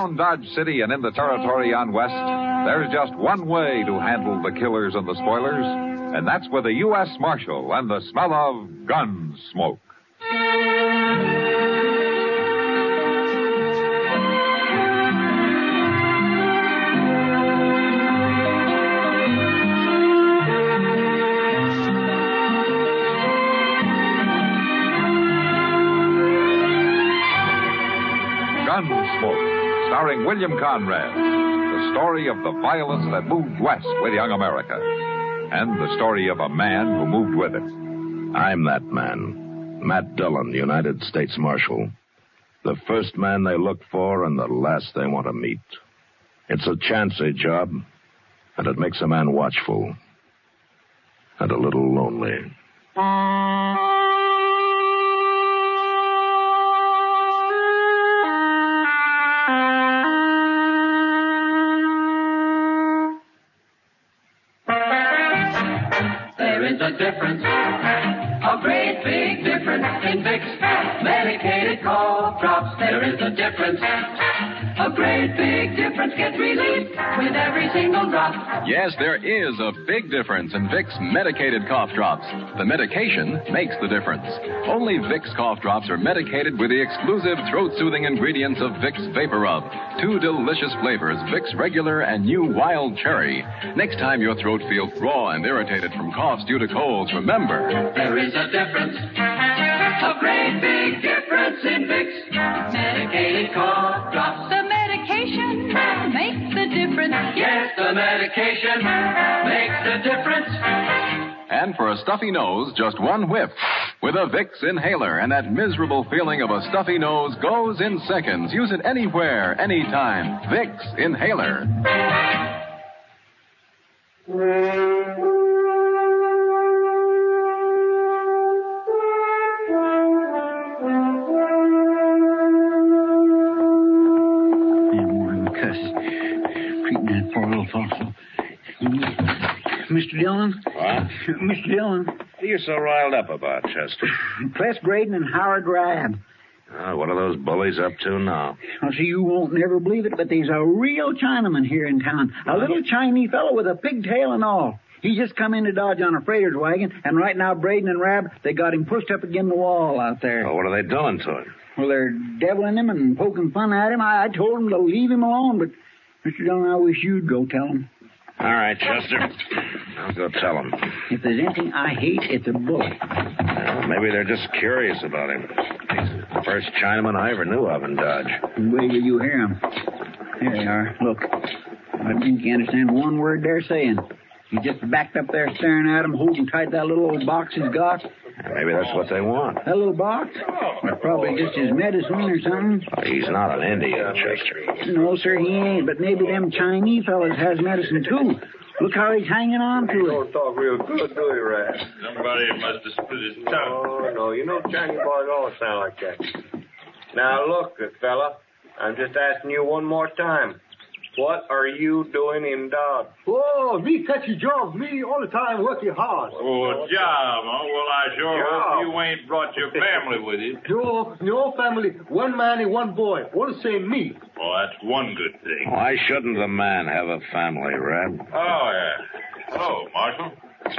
Around Dodge City and in the territory on West, there's just one way to handle the killers and the spoilers, and that's with a U.S. Marshal and the smell of gun smoke. Gunsmoke, starring William Conrad. The story of the violence that moved west with young America. And the story of a man who moved with it. I'm that man. Matt Dillon, United States Marshal. The first man they look for and the last they want to meet. It's a chancy job, and it makes a man watchful. And a little lonely. A difference, a great big difference in Vicks medicated cough drops. There is a difference, a great big difference. Get relief with every single drop. Yes, there is a big difference in Vicks medicated cough drops. The medication makes the difference. Only Vicks cough drops are medicated with the exclusive throat-soothing ingredients of Vicks Vapor Rub. 2 delicious flavors, Vicks Regular and new Wild Cherry. Next time your throat feels raw and irritated from coughs due to colds, remember, there is a difference, a great big difference in Vicks medicated cough drops. The medication makes the difference. Yes, the medication makes the difference. And for a stuffy nose, just one whiff. With a Vicks inhaler, and that miserable feeling of a stuffy nose goes in seconds. Use it anywhere, anytime. Vicks inhaler. Mr. Dillon? What? Mr. Dillon? What are you so riled up about, Chester? Cless Braden and Howard Rab. What are those bullies up to now? Well, see, you won't never believe it, but there's a real Chinaman here in town. A little Chinese fellow with a pigtail and all. He just come into Dodge on a freighter's wagon, and right now Braden and Rab, they got him pushed up against the wall out there. Oh, what are they doing to him? Well, they're deviling him and poking fun at him. I told them to leave him alone, but, Mr. Dillon, I wish you'd go tell him. All right, Chester. I'll go tell them. If there's anything I hate, it's a bullet. Well, maybe they're just curious about him. He's the first Chinaman I ever knew of in Dodge. Wait till you hear him. Here they are. Look. I think you understand one word they're saying. He just backed up there staring at him, holding tight that little old box he's got. Maybe that's what they want. That little box? Well, probably just his medicine or something. He's not an Indian, Chester. No, sir, he ain't. But maybe them Chinese fellas has medicine, too. Look how he's hanging on to it. You don't talk real good, do you, Rat? Somebody must have split his tongue. Oh, no. You know Chinese boys always sound like that. Now, look, good fella. I'm just asking you one more time. What are you doing in Dodge? Oh, me catchy jobs. Me all the time working hard. Oh, job, huh? Well, I sure hope you ain't brought your family with you. No family. One man and one boy. All the same me. Well, that's one good thing. Why shouldn't a man have a family, Rab? Oh, yeah. Hello, Marshal.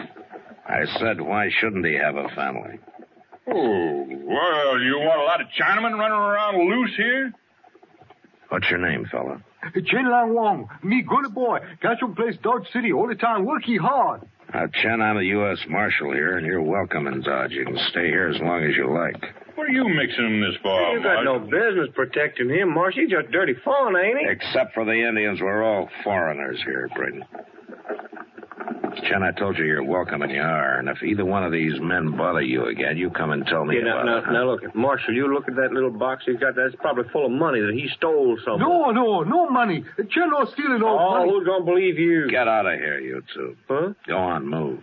I said, why shouldn't he have a family? Oh, well, you want a lot of Chinamen running around loose here? What's your name, fella? Chen Lang Wong. Me good boy. Got your place Dodge City all the time. Working hard. Chen, I'm a U.S. Marshal here, and you're welcome in Dodge. You can stay here as long as you like. What are you mixing this for, You got no business protecting him, Marshal. He's just dirty fun, ain't he? Except for the Indians, we're all foreigners here, Braden. Chen, I told you you're welcome, and you are. And if either one of these men bother you again, you come and tell me about it. Now, look, Marshal, you look at that little box he's got. That's probably full of money that he stole somewhere. No money. Chen no stealing no money. Who's gonna believe you? Get out of here, you two. Huh? Go on, move.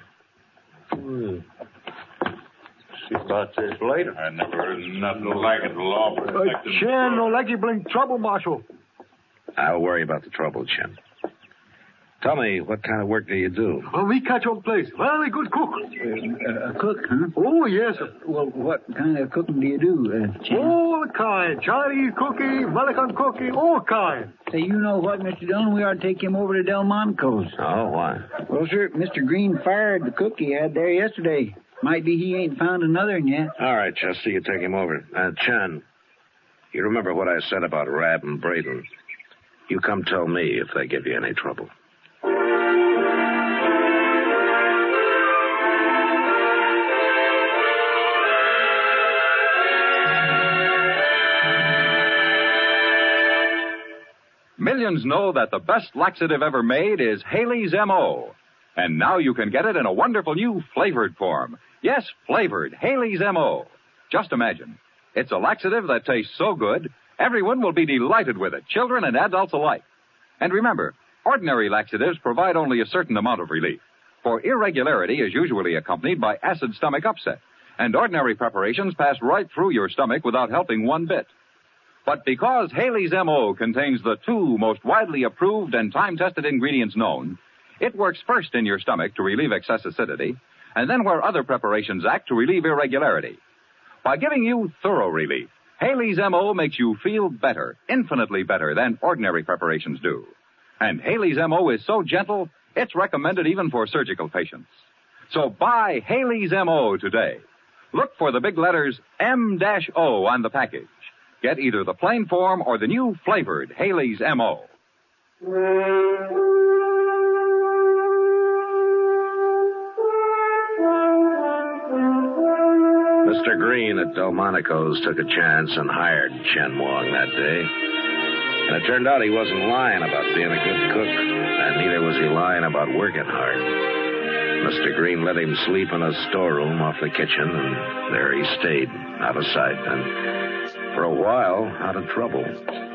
See about this later. I never heard nothing like it. The law protecting Chen no like you bring trouble, Marshal. I'll worry about the trouble, Chen. Tell me, what kind of work do you do? Well, we catch your place. Very good cook. A cook, huh? Oh, yes, sir. Well, what kind of cooking do you do, Chen? Oh, kind. Chinese cookie, American cookie, all kind. Say, you know what, Mr. Dillon? We ought to take him over to Delmonico's. Oh, why? Well, sir, Mr. Green fired the cook he had there yesterday. Might be he ain't found another one yet. All right, Chester, you take him over. Chen, you remember what I said about Rab and Braden? You come tell me if they give you any trouble. Millions know that the best laxative ever made is Haley's M.O. And now you can get it in a wonderful new flavored form. Yes, flavored Haley's M.O. Just imagine. It's a laxative that tastes so good, everyone will be delighted with it, children and adults alike. And remember, ordinary laxatives provide only a certain amount of relief, for irregularity is usually accompanied by acid stomach upset, and ordinary preparations pass right through your stomach without helping one bit. But because Haley's M.O. contains the two most widely approved and time-tested ingredients known, it works first in your stomach to relieve excess acidity, and then where other preparations act to relieve irregularity. By giving you thorough relief, Haley's M.O. makes you feel better, infinitely better than ordinary preparations do. And Haley's M.O. is so gentle, it's recommended even for surgical patients. So buy Haley's M.O. today. Look for the big letters M-O on the package. Get either the plain form or the new flavored Haley's M.O. Mr. Green at Delmonico's took a chance and hired Chen Wong that day. And it turned out he wasn't lying about being a good cook, and neither was he lying about working hard. Mr. Green let him sleep in a storeroom off the kitchen, and there he stayed, out of sight, and for a while, out of trouble.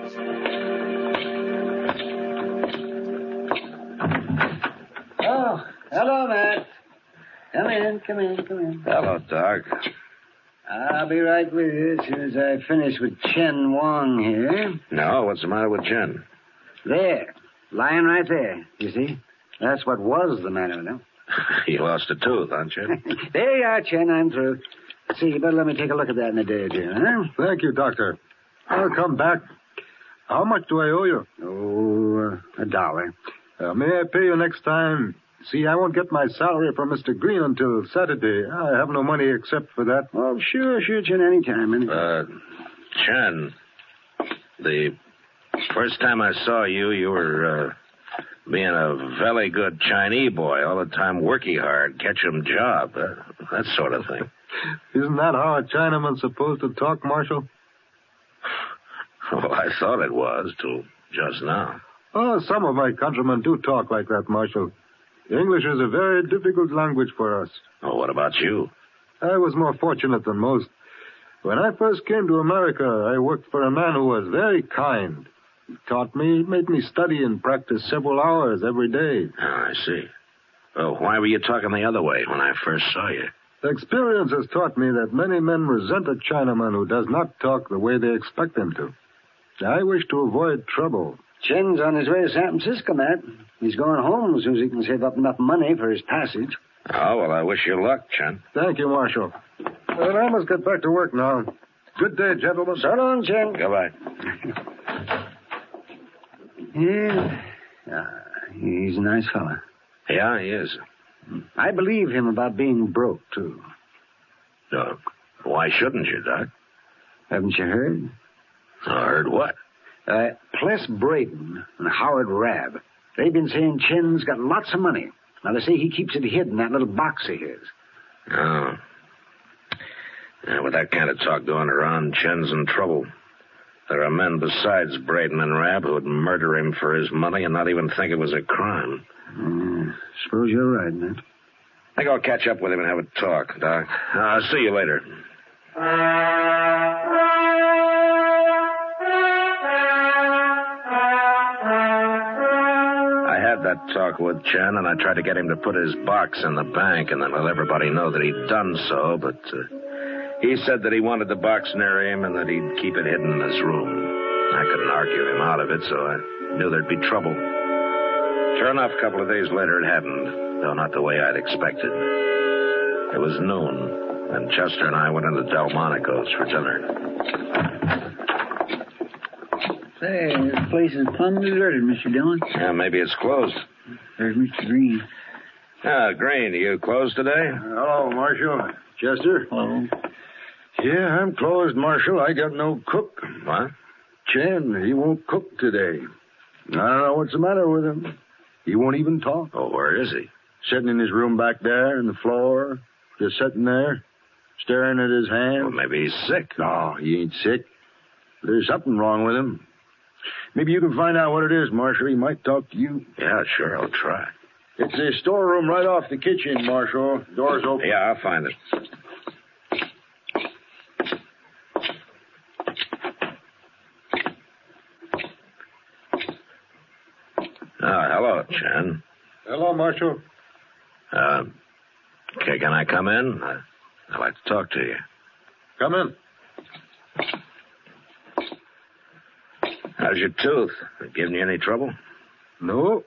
Oh, hello, Matt. Come in. Hello, Doc. I'll be right with you as soon as I finish with Chen Wong here. No, what's the matter with Chen? There, lying right there, you see? That's what was the matter with him. You lost a tooth, aren't you? There you are, Chen, I'm through. See, you better let me take a look at that in a day or two, huh? Thank you, Doctor. I'll come back. How much do I owe you? Oh, $1. May I pay you next time? See, I won't get my salary from Mr. Green until Saturday. I have no money except for that. Oh, sure, Chen, anytime. Chen, the first time I saw you, you were being a very good Chinese boy, all the time working hard, catch 'em job, that sort of thing. Isn't that how a Chinaman's supposed to talk, Marshal? Well, I thought it was, till just now. Oh, some of my countrymen do talk like that, Marshal. English is a very difficult language for us. Oh, what about you? I was more fortunate than most. When I first came to America, I worked for a man who was very kind. He taught me, made me study and practice several hours every day. Oh, I see. Well, why were you talking the other way when I first saw you? Experience has taught me that many men resent a Chinaman who does not talk the way they expect him to. I wish to avoid trouble. Chen's on his way to San Francisco, Matt. He's going home as soon as he can save up enough money for his passage. Oh, well, I wish you luck, Chen. Thank you, Marshal. Well, I must get back to work now. Good day, gentlemen. So long, Chen. Goodbye. Yeah. He's a nice fella. Yeah, he is. I believe him about being broke, too. Why shouldn't you, Doc? Haven't you heard? I heard what? Pless Braden and Howard Rabb. They've been saying Chen's got lots of money. Now, they say he keeps it hid in that little box of his. Oh. Yeah, with that kind of talk going around, Chen's in trouble. There are men besides Braden and Rabb who would murder him for his money and not even think it was a crime. Suppose you're right, Matt. I think I'll catch up with him and have a talk, Doc. I'll see you later. I had that talk with Chen, and I tried to get him to put his box in the bank and then let everybody know that he'd done so, but he said that he wanted the box near him and that he'd keep it hidden in his room. I couldn't argue him out of it, so I knew there'd be trouble. Sure enough, a couple of days later, it happened, though not the way I'd expected. It was noon, and Chester and I went into Delmonico's for dinner. Say, this place is plumb deserted, Mr. Dillon. Yeah, maybe it's closed. There's Mr. Green. Green, you closed today? Hello, Marshal. Chester? Hello. Yeah, I'm closed, Marshal. I got no cook. What? Chen, he won't cook today. I don't know what's the matter with him. He won't even talk. Oh, where is he? Sitting in his room back there on the floor, just sitting there, staring at his hand. Well, maybe he's sick. No, he ain't sick. There's something wrong with him. Maybe you can find out what it is, Marshal. He might talk to you. Yeah, sure, I'll try. It's the storeroom right off the kitchen, Marshal. Door's open. Yeah, I'll find it. Hello, Chen. Hello, Marshal. Okay, can I come in? I'd like to talk to you. Come in. How's your tooth? Giving you any trouble? No.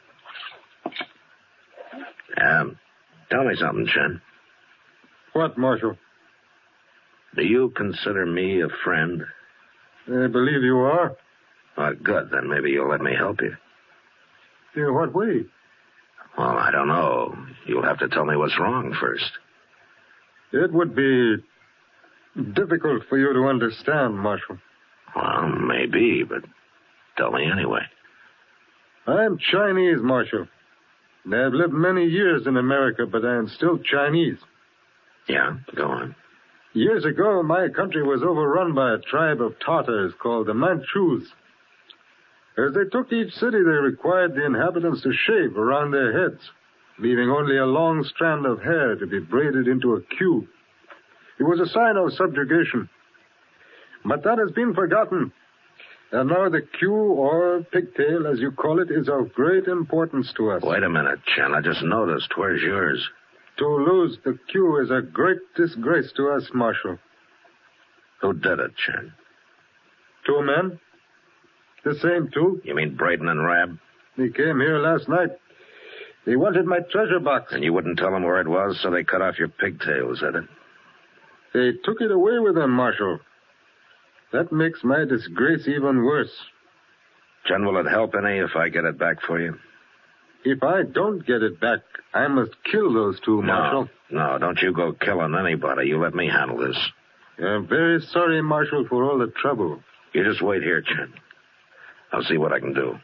Tell me something, Chen. What, Marshal? Do you consider me a friend? I believe you are. Well, good. Then maybe you'll let me help you. In what way? Well, I don't know. You'll have to tell me what's wrong first. It would be difficult for you to understand, Marshal. Well, maybe, but tell me anyway. I'm Chinese, Marshal. I've lived many years in America, but I am still Chinese. Yeah, go on. Years ago, my country was overrun by a tribe of Tartars called the Manchus. As they took each city, they required the inhabitants to shave around their heads, leaving only a long strand of hair to be braided into a queue. It was a sign of subjugation. But that has been forgotten. And now the queue, or pigtail, as you call it, is of great importance to us. Wait a minute, Chen. I just noticed. Where's yours? To lose the queue is a great disgrace to us, Marshal. Who did it, Chen? 2 men. The same 2. You mean Braden and Rab? They came here last night. They wanted my treasure box. And you wouldn't tell them where it was, so they cut off your pigtail, is that it? They took it away with them, Marshal. That makes my disgrace even worse. Chen, will it help any if I get it back for you? If I don't get it back, I must kill those 2, Marshal. No, don't you go killing anybody. You let me handle this. I'm very sorry, Marshal, for all the trouble. You just wait here, Chen. I'll see what I can do.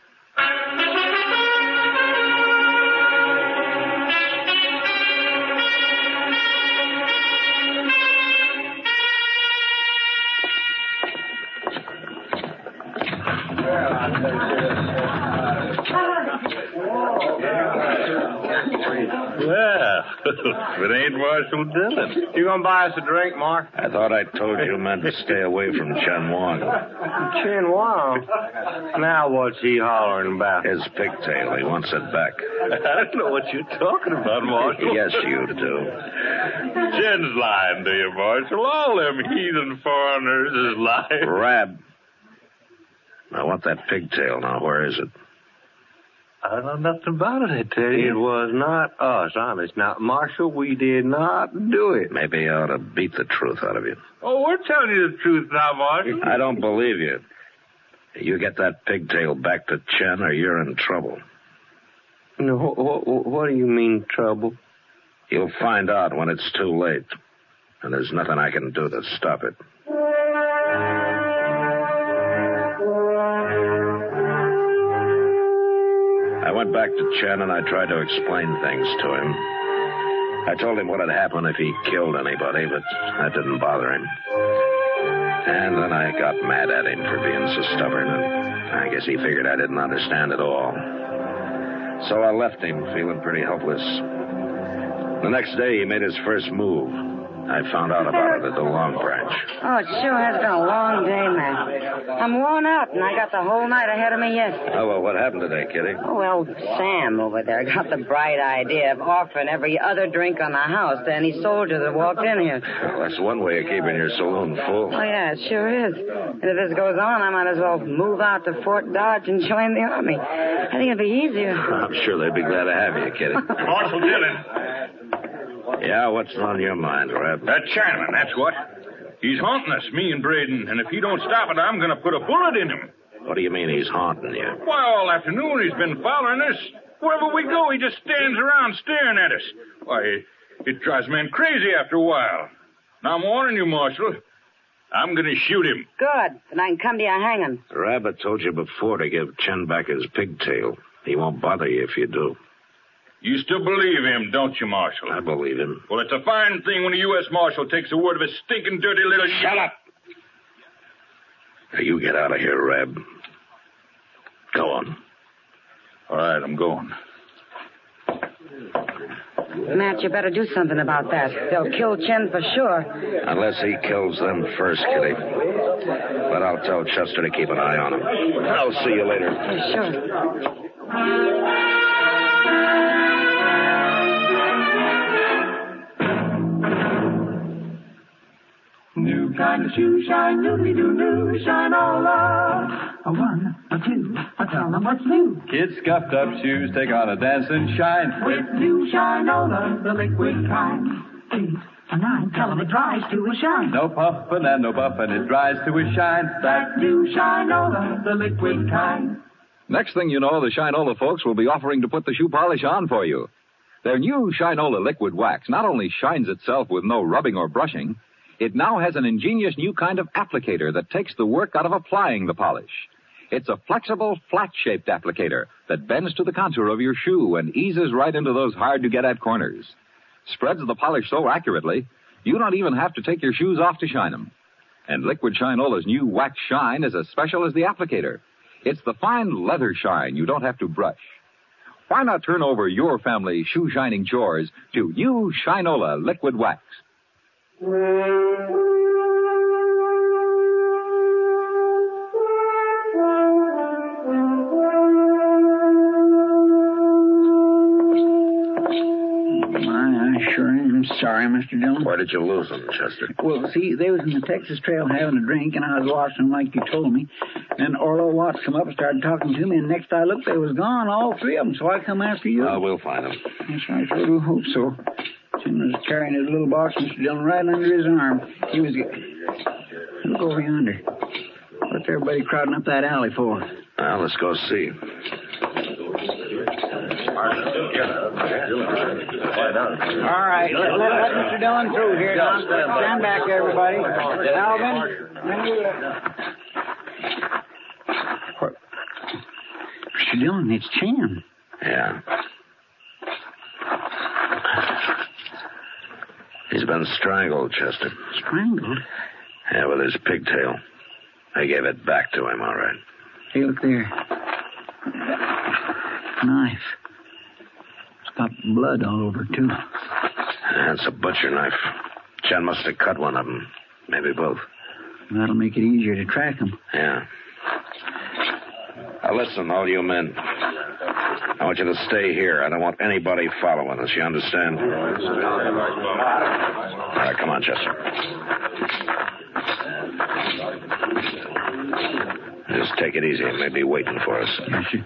Well, if it ain't Marshal Dillon. You gonna buy us a drink, Mark? I thought I told you men to stay away from Chen Wong. Chen Wong? Now what's he hollering about? His pigtail. He wants it back. I don't know what you're talking about, Marshal. Yes, you do. Chen's lying to you, Marshal. All them heathen foreigners is lying. Rab. I want that pigtail now. Where is it? I don't know nothing about it, I tell It you. was not us, honest. Now, Marshal, we did not do it. Maybe I ought to beat the truth out of you. Oh, we're telling you the truth now, Marshal. I don't believe you. You get that pigtail back to Chen or you're in trouble. No, what do you mean, trouble? You'll find out when it's too late. And there's nothing I can do to stop it. I went back to Chen and I tried to explain things to him. I told him what had happened if he killed anybody, but that didn't bother him. And then I got mad at him for being so stubborn, and I guess he figured I didn't understand at all. So I left him feeling pretty helpless. The next day, he made his first move. I found out about it at the Long Branch. Oh, it sure has been a long day, Matt. I'm worn out, and I got the whole night ahead of me yet. Oh, well, what happened today, Kitty? Oh, well, Sam over there got the bright idea of offering every other drink on the house to any soldier that walked in here. Well, that's one way of keeping your saloon full. Oh, yeah, it sure is. And if this goes on, I might as well move out to Fort Dodge and join the Army. I think it'd be easier. I'm sure they'd be glad to have you, Kitty. Marshal Dillon. Yeah, what's on your mind, Rab? Chinaman, that's what. He's haunting us, me and Braden, and if he don't stop it, I'm going to put a bullet in him. What do you mean he's haunting you? Why, all afternoon he's been following us. Wherever we go, he just stands around staring at us. Why, it drives men crazy after a while. Now, I'm warning you, Marshal. I'm going to shoot him. Good. Then I can come to your hanging. Rabbit told you before to give Chen back his pigtail. He won't bother you if you do. You still believe him, don't you, Marshal? I believe him. Well, it's a fine thing when a U.S. Marshal takes the word of a stinking, dirty little... Shut up! Now, you get out of here, Rab. Go on. All right, I'm going. Matt, you better do something about that. They'll kill Chen for sure. Unless he kills them first, Kitty. But I'll tell Chester to keep an eye on him. I'll see you later. Yeah, sure. New kind of shoe shine, doodly-doo-doo, shine all up. A one, a two, I tell them what's new. Kids' scuffed up shoes take on a dancing shine. With new Shinola, the liquid kind. 8 or 9, tell them it dries to a shine. No puffin' and no buffin', it dries to a shine. That new Shinola, the liquid kind. Next thing you know, the Shinola folks will be offering to put the shoe polish on for you. Their new Shinola liquid wax not only shines itself with no rubbing or brushing, it now has an ingenious new kind of applicator that takes the work out of applying the polish. It's a flexible, flat-shaped applicator that bends to the contour of your shoe and eases right into those hard-to-get-at corners. Spreads the polish so accurately, you don't even have to take your shoes off to shine them. And Liquid Shinola's new wax shine is as special as the applicator. It's the fine leather shine you don't have to brush. Why not turn over your family shoe-shining chores to new Shinola Liquid Wax? I sure am sorry, Mr. Dillon. Why did you lose them, Chester? Well, see, they was in the Texas Trail having a drink, and I was watching them like you told me. And Orlo Watts come up and started talking to me, and next I looked, they was gone, all three of them, so I come after you. We'll find them. Yes, I sure do hope so. Jim was carrying his little box, Mr. Dillon, right under his arm. He was... Look over yonder. What's everybody crowding up that alley for? Well, let's go see. All right, let Mr. Dillon through here, Don. Stand back, everybody. Alvin, Mr. Dillon, it's Chen. Yeah. He's been strangled, Chester. Strangled? Yeah, with his pigtail. I gave it back to him, all right. Hey, look there. Knife. It's got blood all over, too. That's a butcher knife. Chen must have cut one of them. Maybe both. That'll make it easier to track him. Yeah. Now, listen, all you men. I want you to stay here. I don't want anybody following us. You understand? All right, come on, Chester. Just take it easy. He may be waiting for us. Yes, sir.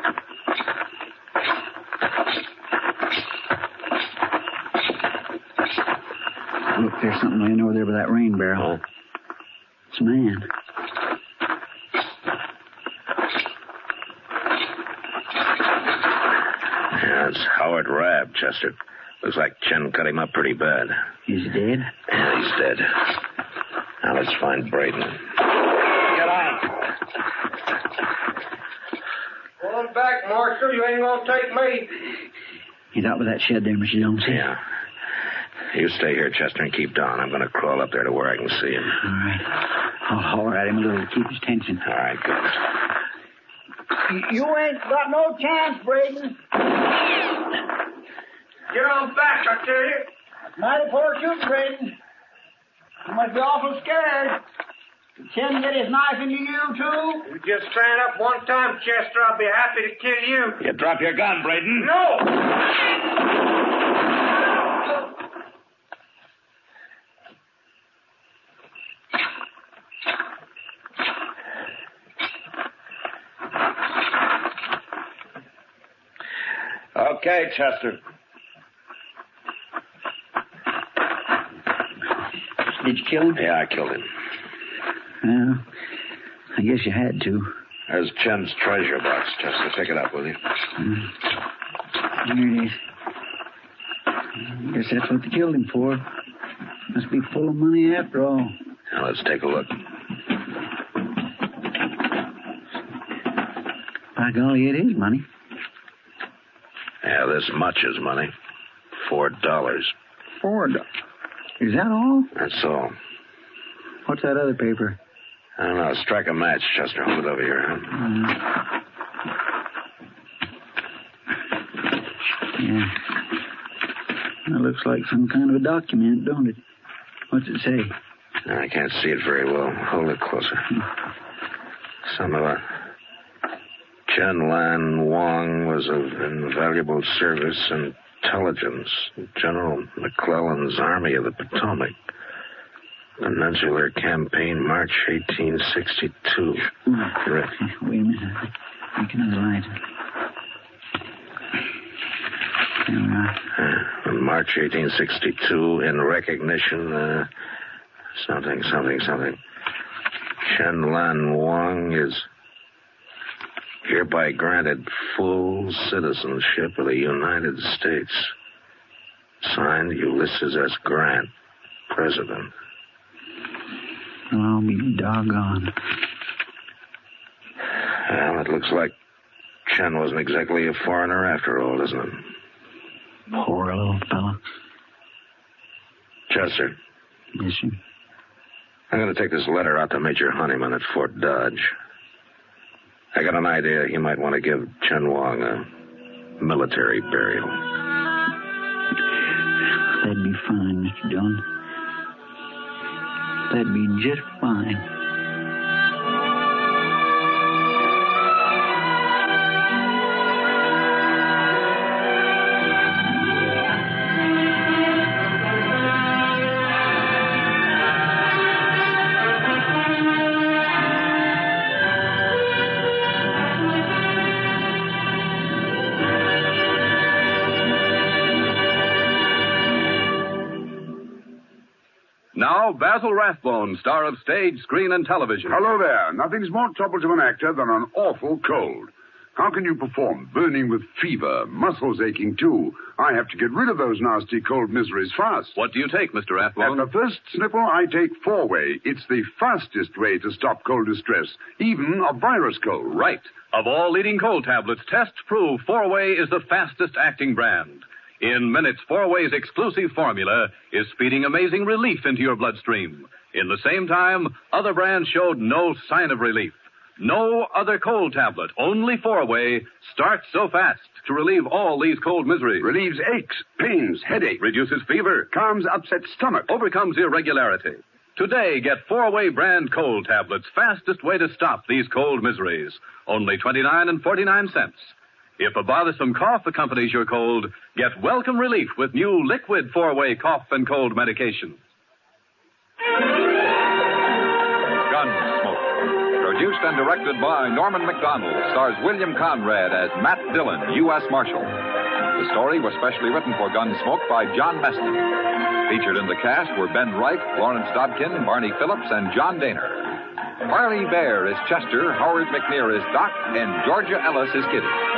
Look, there's something laying over there by that rain barrel. Oh. It's a man. Yeah, it's Howard Rabb, Chester. Looks like Chen cut him up pretty bad. He's dead? Yeah, he's dead. Now let's find Braden. Get out. Going back, Marshal. You ain't gonna take me. He's out by that shed there, Mr. Jones. Yeah. You stay here, Chester, and keep down. I'm going to crawl up there to where I can see him. All right. I'll holler at him a little to keep his tension. All right, good. You ain't got no chance, Braden. Get on back, I tell you. Mighty poor shooting, Braden. You must be awful scared. Did Chen get his knife into you, too? You just stand up one time, Chester. I'll be happy to kill you. You drop your gun, Braden. No! Okay, Chester. Did you kill him? Yeah, I killed him. Well, I guess you had to. There's Chen's treasure box, Chester. Pick it up, will you? Here it is. I guess that's what they killed him for. Must be full of money after all. Now, let's take a look. By golly, it is money. Yeah, this much is money. $4. $4? Is that all? That's all. What's that other paper? I don't know. Strike a match, Chester. Hold it over here, huh? Yeah. That looks like some kind of a document, don't it? What's it say? I can't see it very well. Hold it closer. Some of Chen Lan Wang was of invaluable service and intelligence. General McClellan's Army of the Potomac. Peninsular Campaign, March 1862. Correct. Wait a minute. Make another light. There we are. On March 1862, in recognition, something. Chen Lan Wang is hereby granted full citizenship of the United States. Signed, Ulysses S. Grant, President. Well, I'll be doggone. Well, it looks like Chen wasn't exactly a foreigner after all, doesn't it? Poor little fellow. Chester. Yes, sir. I'm going to take this letter out to Major Honeyman at Fort Dodge. I got an idea he might want to give Chen Wang a military burial. That'd be fine, Mr. Dillon. That'd be just fine. Now, Basil Rathbone, star of stage, screen, and television. Hello there. Nothing's more trouble to an actor than an awful cold. How can you perform? Burning with fever, muscles aching too. I have to get rid of those nasty cold miseries fast. What do you take, Mr. Rathbone? At the first sniffle, I take 4-Way. It's the fastest way to stop cold distress, even a virus cold. Right. Of all leading cold tablets, tests prove 4-Way is the fastest acting brand. In minutes, 4-Way's exclusive formula is speeding amazing relief into your bloodstream. In the same time, other brands showed no sign of relief. No other cold tablet, only 4-Way, starts so fast to relieve all these cold miseries. Relieves aches, pains, headache. Reduces fever. Calms upset stomach. Overcomes irregularity. Today, get 4-Way brand cold tablets, fastest way to stop these cold miseries. Only 29.49 cents. If a bothersome cough accompanies your cold, get welcome relief with new liquid 4-Way cough and cold medication. Gunsmoke. Produced and directed by Norman McDonald, stars William Conrad as Matt Dillon, U.S. Marshal. The story was specially written for Gunsmoke by John Meston. Featured in the cast were Ben Wright, Lawrence Dobkin, Barney Phillips, and John Daner. Barney Bear is Chester, Howard McNear is Doc, and Georgia Ellis is Kitty.